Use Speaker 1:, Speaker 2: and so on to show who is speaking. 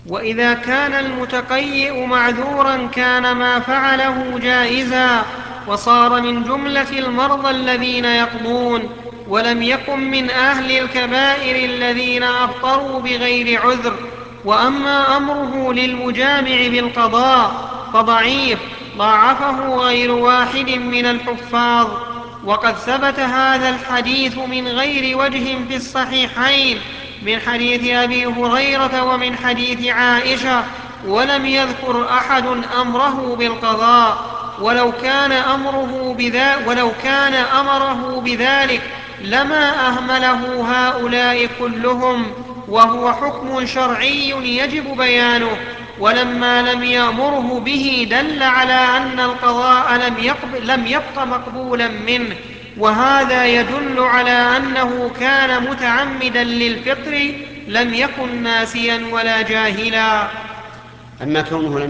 Speaker 1: وإذا كان المتقيئ معذورا كان ما فعله جائزا، وصار من جملة المرضى الذين يقضون، ولم يكن من أهل الكبائر الذين أفطروا بغير عذر. وأما أمره للمجامع بالقضاء فضعيف، ضاعفه غير واحد من الحفاظ. وقد ثبت هذا الحديث من غير وجه في الصحيحين من حديث أبي هريرة ومن حديث عائشة، ولم يذكر أحد أمره بالقضاء. ولو كان أمره بذلك لما أهمله هؤلاء كلهم، وهو حكم شرعي يجب بيانه. ولما لم يأمره به دل على أن القضاء لم يبق مقبولا منه، وهذا يدل على أنه كان متعمدا للفطر، لم يكن ناسيا ولا جاهلا.
Speaker 2: أما كونه